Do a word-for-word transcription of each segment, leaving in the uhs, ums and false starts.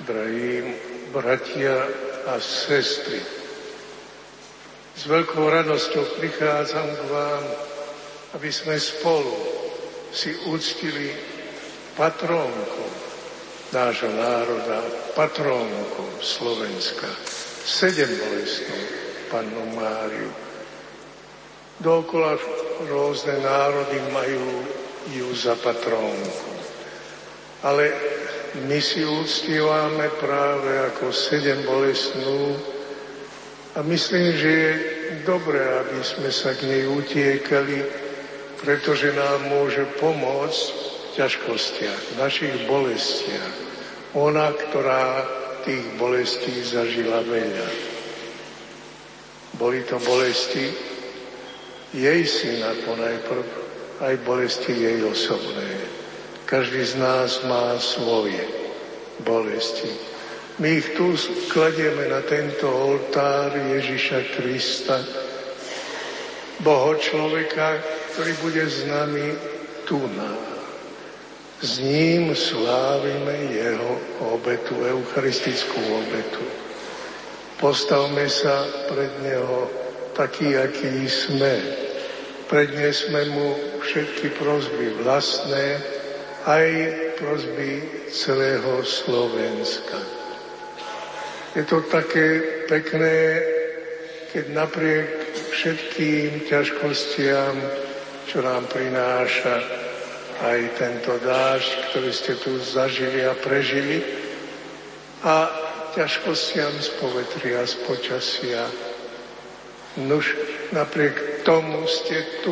drahí bratia a sestry. S veľkou radosťou prichádzam k vám, aby sme spolu si uctili patrónku nášho národa, patrónku Slovenska, sedembolestnú Pannu Máriu. Dookola rôzne národy majú ju za patrónku, ale my si uctívame práve ako sedembolestnú a myslím, že je dobré, aby sme sa k nej utiekali, pretože nám môže pomôcť v ťažkostiach, v našich bolestiach. Ona, ktorá tých bolestí zažila veľa. Boli to bolesti jej syna ponajprv, aj bolesti jej osobné. Každý z nás má svoje bolesti. My ich tu kladieme na tento oltár Ježiša Krista, Boho človeka, ktorý bude s nami tu na. S ním slávime jeho obetu, eucharistickú obetu. Postavme sa pred neho taký, aký sme. Prednesme mu všetky prosby vlastné, aj prosby celého Slovenska. Je to také pekné, keď napriek všetkým ťažkostiam, čo nám prináša aj tento dážď, ktorý ste tu zažili a prežili, a ťažkostiam z povetria, z počasia, nuž napriek tomu ste tu.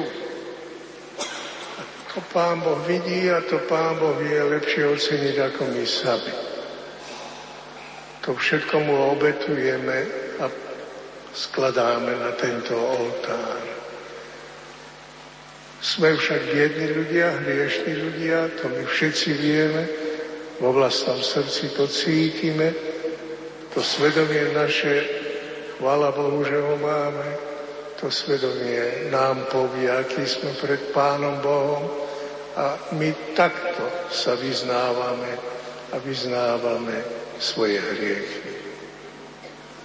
To Pán Boh vidí a to Pán Boh vie lepšie oceniť ako my sami. To všetko mu obetujeme a skladáme na tento oltár. Sme však biední ľudia, hriešní ľudia, to my všetci vieme, vo vlastnom srdci to cítime, to svedomie naše, chvála Bohu, že ho máme, to svedomie nám povie, aký sme pred Pánom Bohom, a my takto sa vyznávame a vyznávame svoje hriechy.